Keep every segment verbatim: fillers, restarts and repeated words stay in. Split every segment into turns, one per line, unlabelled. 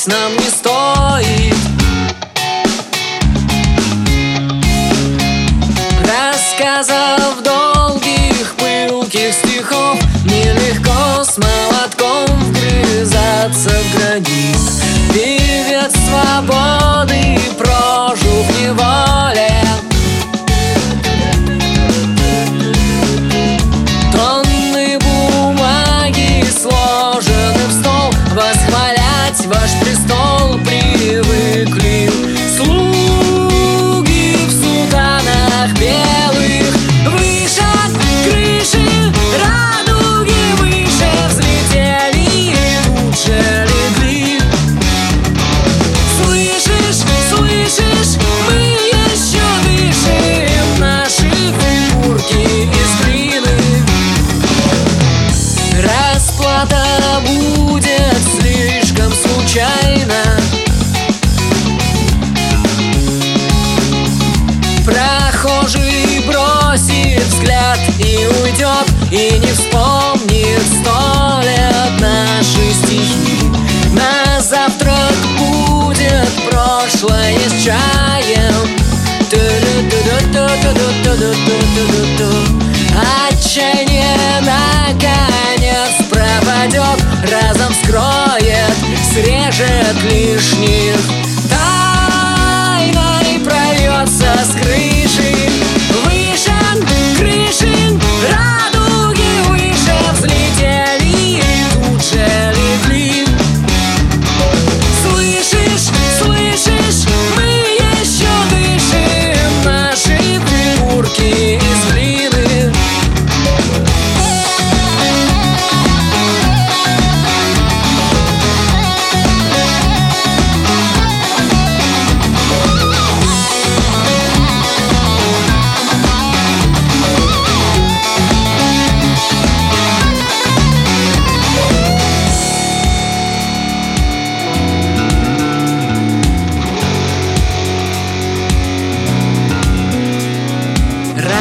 нам не стоит. Рассказов долгих, пылких стихов нелегко с молотком вгрызаться в гранит. Певец свободы прожил в неволе, тонны бумаги сложены в стол. Восхвалять ваш престол привыкли слуги в сутанах белых. Выше крыши радуги, выше взлетели и тут же легли. Слышишь, слышишь, мы еще дышим, наши фигурки из глины. Расплата будет слишком случайна. Прохожий бросит взгляд и уйдет, и не вспомнит сто лет наши стихи. На завтрак будет прошлое с чаем. Отчаяние наконец пропадет, разом скроет, срежет лишних. Тайной прольется с крыши, выше крыши радуги, выше взлетели и тут же легли. Слышишь, слышишь, мы еще дышим, наши фигурки из глины.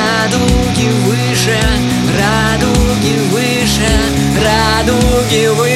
Радуги выше, радуги выше, радуги выше.